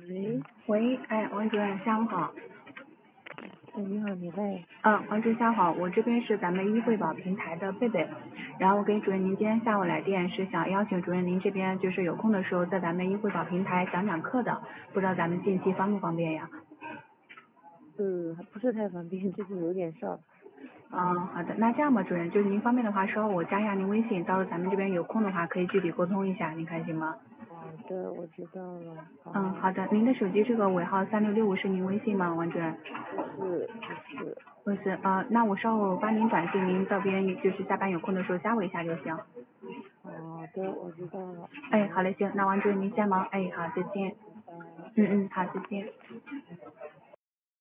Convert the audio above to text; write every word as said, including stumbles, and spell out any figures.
喂， 喂，哎，王主任，下午好。 哎，你好，你嘞？ 嗯，王主任下午好，我这边是咱们一惠保平台的贝贝，然后我给主任您今天下午来电是想邀请主任您这边就是有空的时候在咱们一惠保平台讲讲课的，不知道咱们近期方不方便呀？ 呃，还不是太方便，最近有点事儿。 嗯，好的，那这样吧，主任，就是您方便的话，稍后我加一下您微信，到时候咱们这边有空的话可以具体沟通一下，您看行吗？ 好的，我知道了。好。 嗯，好的，您的手机这个尾号三六六五是您微信吗，王主任？ 不是，不是。 不是，呃，那我稍后帮您短信，您这边就是下班有空的时候加我一下就行。 好的，我知道了。 哎，好嘞，行，那王主任您先忙，哎，好，再见。 拜拜。 嗯嗯，好，再见。